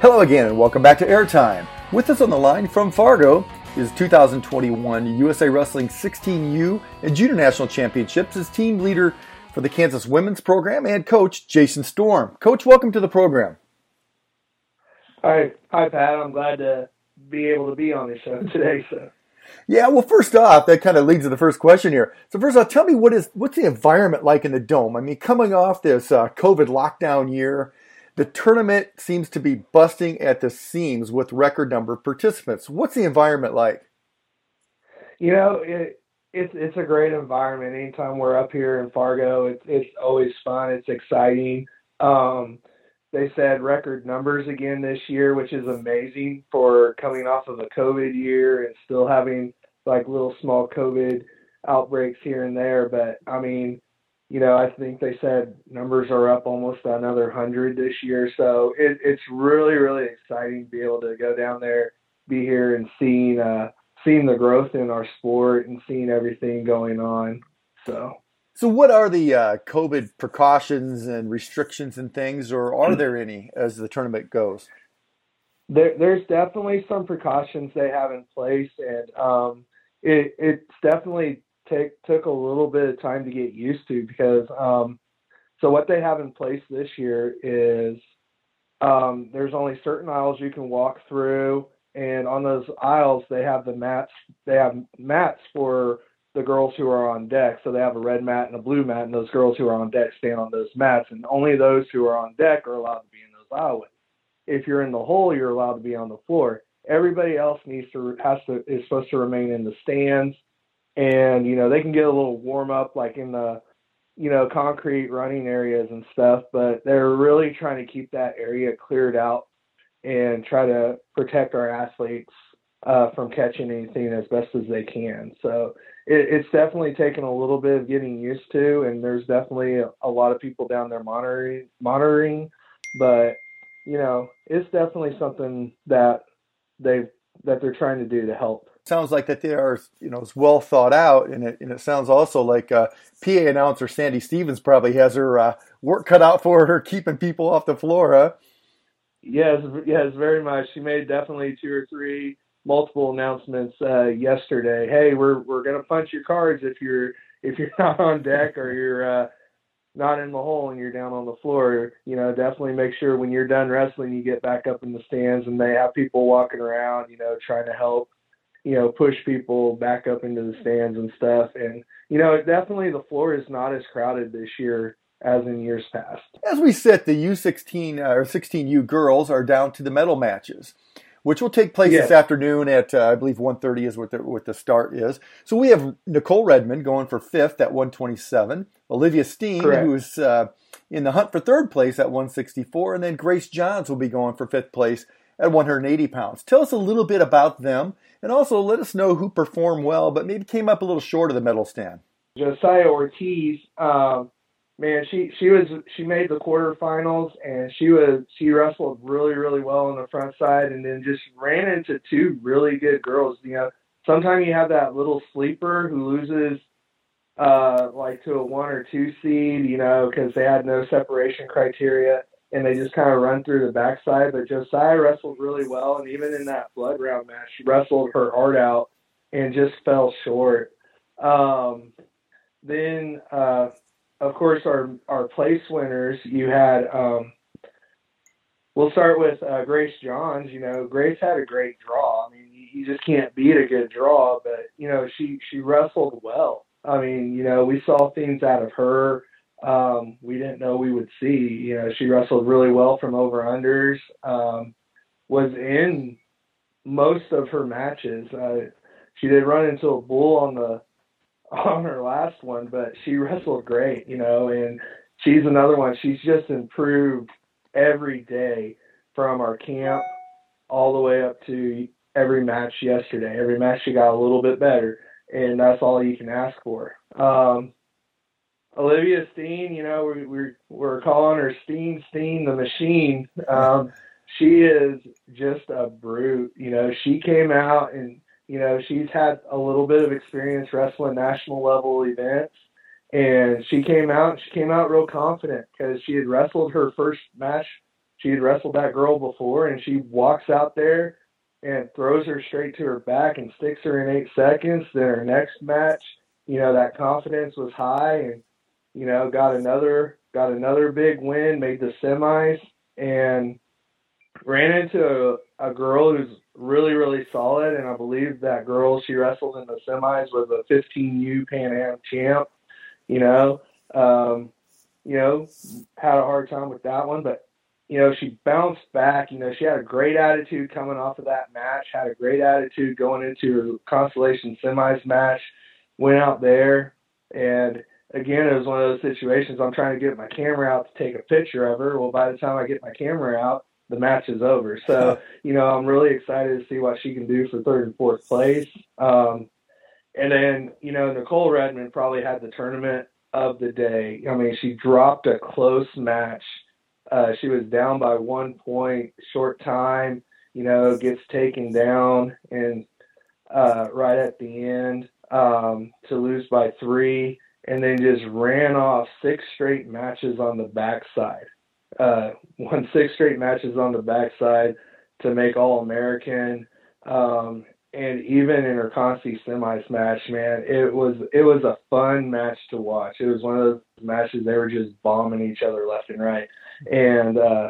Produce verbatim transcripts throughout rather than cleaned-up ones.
Hello again and welcome back to Airtime. With us on the line from Fargo is two thousand twenty-one U S A Wrestling sixteen U and Junior National Championships as team leader for the Kansas Women's Program and coach Jason Storm. Coach, welcome to the program. Hi, hi Pat. I'm glad to be able to be on the show today. So. Yeah, well, first off, that kind of leads to the first question here. So first off, tell me what is what's the environment like in the Dome? I mean, coming off this uh, COVID lockdown year, the tournament seems to be busting at the seams with record number of participants. What's the environment like? You know, it, it's it's a great environment. Anytime we're up here in Fargo, it's it's always fun. It's exciting. Um, they said record numbers again this year, which is amazing for coming off of a COVID year and still having like little small COVID outbreaks here and there. But I mean, you know, I think they said numbers are up almost another hundred this year. So it, it's really, really exciting to be able to go down there, be here and seeing, uh, seeing the growth in our sport and seeing everything going on. So, so what are the uh, COVID precautions and restrictions and things, or are there any as the tournament goes? There, there's definitely some precautions they have in place, and um, it, it's definitely Take, took a little bit of time to get used to because um, so what they have in place this year is um, there's only certain aisles you can walk through, and on those aisles they have the mats. They have mats for the girls who are on deck. So they have a red mat and a blue mat, and those girls who are on deck stand on those mats, and only those who are on deck are allowed to be in those aisles. If you're in the hole, you're allowed to be on the floor. Everybody else needs to has to is supposed to remain in the stands. And, you know, they can get a little warm up like in the, you know, concrete running areas and stuff, but they're really trying to keep that area cleared out and try to protect our athletes uh, from catching anything as best as they can. So it, it's definitely taken a little bit of getting used to, and there's definitely a, a lot of people down there monitoring, monitoring, but, you know, it's definitely something that they that they're trying to do to help. Sounds like that they are, you know, well thought out, and it, and it sounds also like uh, P A announcer Sandy Stevens probably has her uh, work cut out for her, keeping people off the floor, huh? Yes, yes, very much. She made definitely two or three multiple announcements uh, yesterday. Hey, we're we're gonna punch your cards if you're if you're not on deck or you're uh, not in the hole and you're down on the floor. You know, definitely make sure when you're done wrestling, you get back up in the stands, and they have people walking around, you know, trying to help. You know, push people back up into the stands and stuff. And, you know, definitely the floor is not as crowded this year as in years past. As we sit, the U sixteen uh, or sixteen U girls are down to the medal matches, which will take place yes. this afternoon at, uh, I believe, one thirty is what the, what the start is. So we have Nicole Redmond going for fifth at one twenty-seven, Olivia Steen, Correct. who is uh, in the hunt for third place at one sixty-four, and then Grace Johns will be going for fifth place at one hundred eighty pounds. Tell us a little bit about them, and also let us know who performed well, but maybe came up a little short of the medal stand. Josiah Ortiz, um, man, she she was she made the quarterfinals, and she was she wrestled really really well on the front side, and then just ran into two really good girls. You know, sometimes you have that little sleeper who loses uh, like to a one or two seed, you know, because they had no separation criteria. And they just kind of run through the backside. But Josiah wrestled really well, and even in that blood round match, she wrestled her heart out and just fell short. Um, then, uh, of course, our our place winners, you had, um, we'll start with uh, Grace Johns. You know, Grace had a great draw. I mean, you, you just can't beat a good draw, but, you know, she, she wrestled well. I mean, you know, we saw things out of her Um, we didn't know we would see. You know, she wrestled really well from over-unders, um, was in most of her matches. Uh, she did run into a bull on the on her last one, but she wrestled great, you know, and she's another one. She's just improved every day from our camp all the way up to every match yesterday. Every match she got a little bit better, and that's all you can ask for. Um, Olivia Steen, you know, we, we're we're calling her Steen Steen the Machine. Um, she is just a brute. You know, she came out and, you know, she's had a little bit of experience wrestling national level events, and she came out. She came out real confident because she had wrestled her first match she had wrestled that girl before, and she walks out there and throws her straight to her back and sticks her in eight seconds. Then her next match, you know, that confidence was high, and you know, got another got another big win, made the semis, and ran into a, a girl who's really, really solid. And I believe that girl she wrestled in the semis was a fifteen U Pan Am champ. You know, um, you know, had a hard time with that one, but you know, she bounced back. You know, she had a great attitude coming off of that match, had a great attitude going into her Constellation semis match, went out there. And again, it was one of those situations I'm trying to get my camera out to take a picture of her. Well, by the time I get my camera out, the match is over. So, you know, I'm really excited to see what she can do for third and fourth place. Um, and then, you know, Nicole Redmond probably had the tournament of the day. I mean, she dropped a close match. Uh, she was down by one point, short time, you know, gets taken down and uh, right at the end um, to lose by three, and then just ran off six straight matches on the backside. Uh, won six straight matches on the backside to make All-American. Um, and even in her Consti semis match, man, it was it was a fun match to watch. It was one of those matches they were just bombing each other left and right. And uh,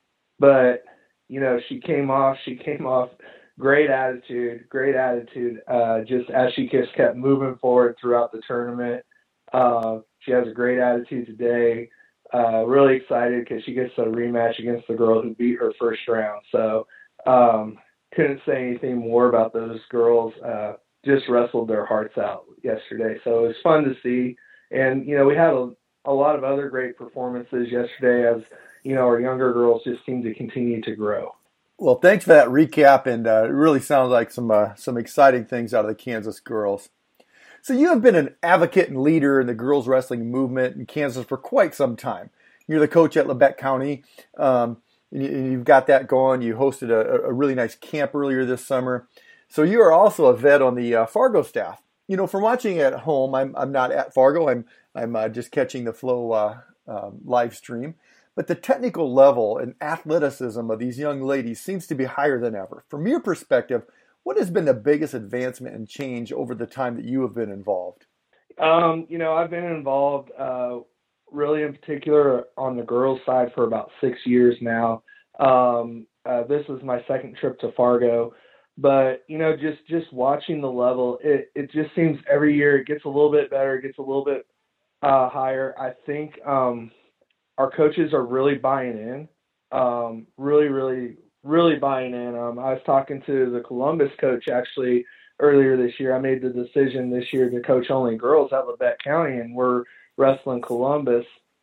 but you know, she came off. She came off great attitude, great attitude. Uh, just as she just kept moving forward throughout the tournament. Uh, she has a great attitude today. Uh, really excited because she gets a rematch against the girl who beat her first round. So um, couldn't say anything more about those girls. Uh, just wrestled their hearts out yesterday. So it was fun to see. And, you know, we had a, a lot of other great performances yesterday as, you know, our younger girls just seem to continue to grow. Well, thanks for that recap. And uh, it really sounds like some uh, some exciting things out of the Kansas girls. So you have been an advocate and leader in the girls wrestling movement in Kansas for quite some time. You're the coach at Labette County. Um, and you've got that going. You hosted a, a really nice camp earlier this summer. So you are also a vet on the uh, Fargo staff. You know, from watching at home, I'm I'm not at Fargo. I'm I'm uh, just catching the Flow uh, uh, live stream. But the technical level and athleticism of these young ladies seems to be higher than ever. From your perspective, what has been the biggest advancement and change over the time that you have been involved? Um, you know, I've been involved uh, really in particular on the girls' side for about six years now. Um, uh, this is my second trip to Fargo. But, you know, just, just watching the level, it, it just seems every year it gets a little bit better, it gets a little bit uh, higher. I think um, our coaches are really buying in, um, really, really really buying in. Um, I was talking to the Columbus coach actually earlier this year. I made the decision this year to coach only girls at Labette County, and we're wrestling Columbus.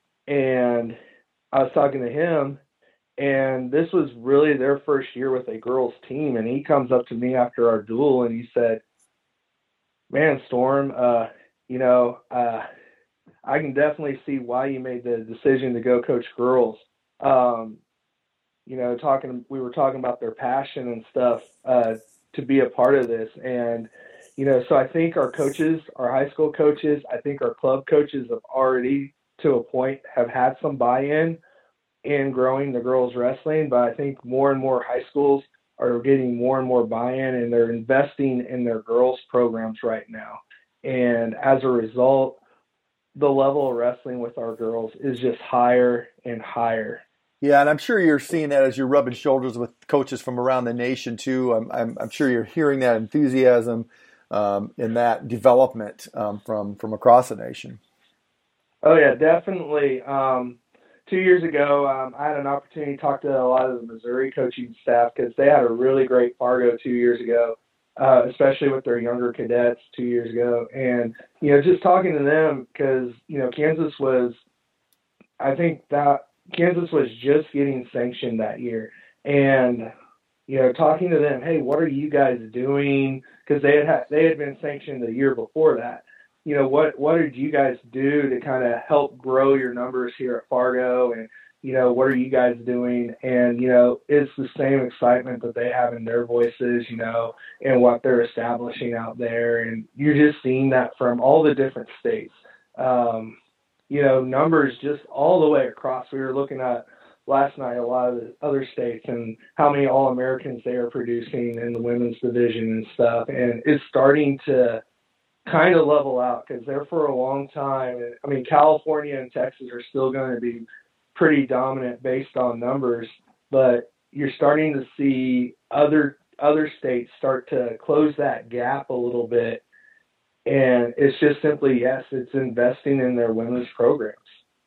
And I was talking to him, and this was really their first year with a girls team. And he comes up to me after our duel, and he said, "Man, Storm, uh, you know, uh, I can definitely see why you made the decision to go coach girls." Um, you know, talking, we were talking about their passion and stuff uh, to be a part of this. And, you know, so I think our coaches, our high school coaches, I think our club coaches have already, to a point, have had some buy-in in growing the girls wrestling. But I think more and more high schools are getting more and more buy-in, and they're investing in their girls programs right now. And as a result, the level of wrestling with our girls is just higher and higher. Yeah, and I'm sure you're seeing that as you're rubbing shoulders with coaches from around the nation too. I'm I'm, I'm sure you're hearing that enthusiasm um, and that development um, from from across the nation. Oh yeah, definitely. Um, two years ago, um, I had an opportunity to talk to a lot of the Missouri coaching staff because they had a really great Fargo two years ago, uh, especially with their younger cadets two years ago. And you know, just talking to them because you know Kansas was, I think that. Kansas was just getting sanctioned that year, and you know, talking to them, hey, what are you guys doing? Because they had, had they had been sanctioned the year before that. You know, what what did you guys do to kind of help grow your numbers here at Fargo? And you know, what are you guys doing? And you know, it's the same excitement that they have in their voices, you know, and what they're establishing out there. And you're just seeing that from all the different states. Um, you know, numbers just all the way across. We were looking at last night a lot of the other states and how many All-Americans they are producing in the women's division and stuff. And it's starting to kind of level out because there for a long time, I mean, California and Texas are still going to be pretty dominant based on numbers, but you're starting to see other other states start to close that gap a little bit. And it's just simply, yes, it's investing in their women's programs.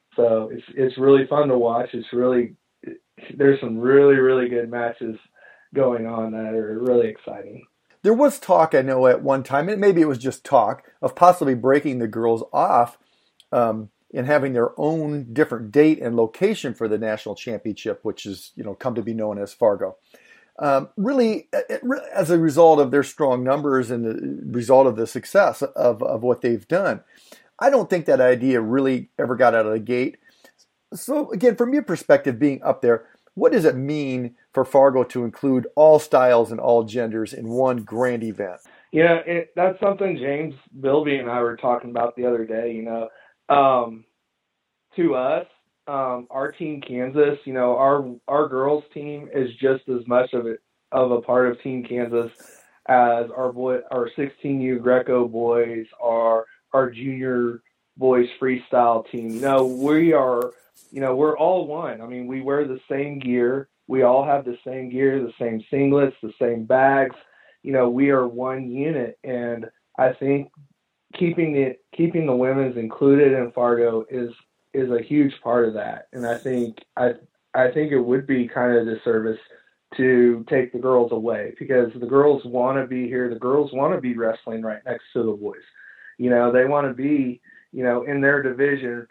So it's it's really fun to watch. It's really, there's some really, really good matches going on that are really exciting. There was talk, I know, at one time, and maybe it was just talk, of possibly breaking the girls off um, and having their own different date and location for the national championship, which is, you know, come to be known as Fargo. Um, really, it, as a result of their strong numbers and the result of the success of, of what they've done. I don't think that idea really ever got out of the gate. So, again, from your perspective, being up there, what does it mean for Fargo to include all styles and all genders in one grand event? You know, it, that's something James Bilby and I were talking about the other day. You know, um, to us, um, our team Kansas, you know, our our girls team is just as much of it of a part of Team Kansas as our boy, our sixteen U Greco boys, our our junior boys freestyle team. You know, we are. You know, we're all one. I mean, we wear the same gear. We all have the same gear, the same singlets, the same bags. You know, we are one unit. And I think keeping it, keeping the women's included in Fargo is is a huge part of that. And I think I I think it would be kind of a disservice to take the girls away because the girls want to be here. The girls want to be wrestling right next to the boys. You know, they want to be, you know, in their division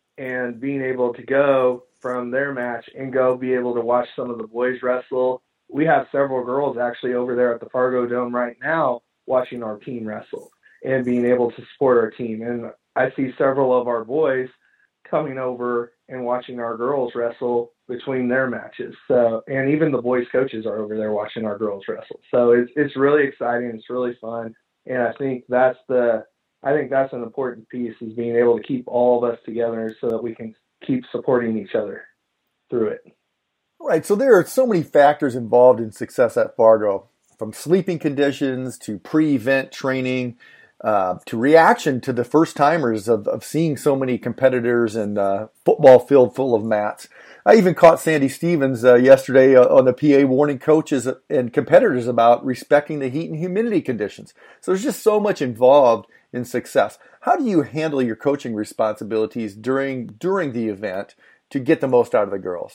and being able to go from their match and go be able to watch some of the boys wrestle. We have several girls actually over there at the Fargo Dome right now watching our team wrestle and being able to support our team. And I see several of our boys coming over and watching our girls wrestle between their matches. So, and even the boys coaches are over there watching our girls wrestle. So it's it's really exciting. It's really fun. And I think that's the I think that's an important piece is being able to keep all of us together so that we can keep supporting each other through it. Right. So there are so many factors involved in success at Fargo, from sleeping conditions to pre-event training uh, to reaction to the first timers of, of seeing so many competitors and uh, football field full of mats. I even caught Sandy Stevens uh, yesterday uh, on the P A warning coaches and competitors about respecting the heat and humidity conditions. So there's just so much involved in success. How do you handle your coaching responsibilities during during the event to get the most out of the girls?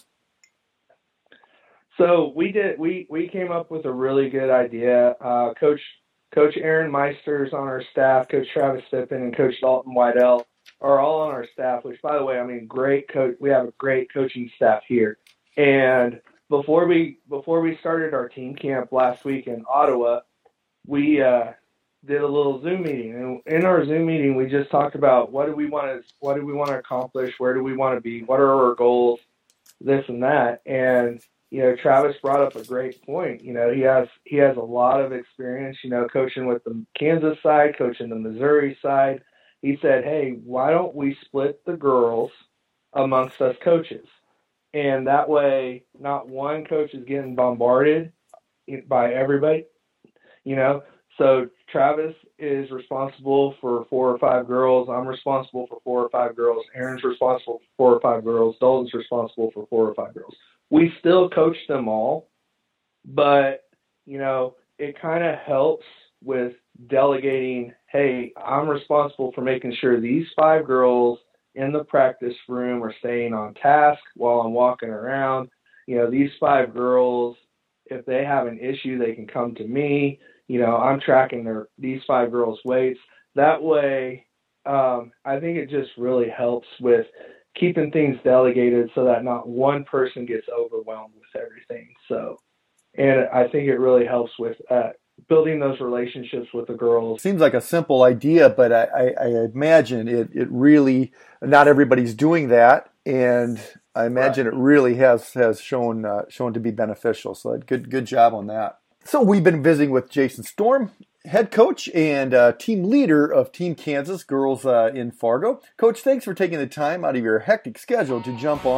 So we did we we came up with a really good idea. Uh, Coach Coach Aaron Meister's on our staff. Coach Travis Stippen and Coach Dalton Whitell are all on our staff. Which, by the way, I mean, great coach. We have a great coaching staff here. And before we before we started our team camp last week in Ottawa, we uh, did a little Zoom meeting, and in our Zoom meeting, we just talked about what do we want to, what do we want to accomplish, where do we want to be, what are our goals, this and that. And you know, Travis brought up a great point. You know, he has he has a lot of experience. You know, coaching with the Kansas side, coaching the Missouri side. He said, "Hey, why don't we split the girls amongst us coaches, and that way, not one coach is getting bombarded by everybody." You know. So Travis is responsible for four or five girls. I'm responsible for four or five girls. Aaron's responsible for four or five girls. Dalton's responsible for four or five girls. We still coach them all, but, you know, it kind of helps with delegating, hey, I'm responsible for making sure these five girls in the practice room are staying on task while I'm walking around. You know, these five girls, if they have an issue, they can come to me. You know, I'm tracking their these five girls' weights. That way, um, I think it just really helps with keeping things delegated so that not one person gets overwhelmed with everything. So, and I think it really helps with uh, building those relationships with the girls. Seems like a simple idea, but I, I, I imagine it, it really, not everybody's doing that. And I imagine right. it really has, has shown, uh, shown to be beneficial. So good, good job on that. So we've been visiting with Jason Storm, head coach and uh, team leader of Team Kansas girls uh, in Fargo. Coach, thanks for taking the time out of your hectic schedule to jump on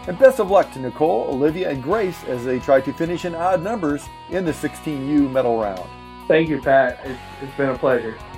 And best of luck to Nicole, Olivia, and Grace as they try to finish in odd numbers in the sixteen U medal round. Thank you, Pat. It's, it's been a pleasure.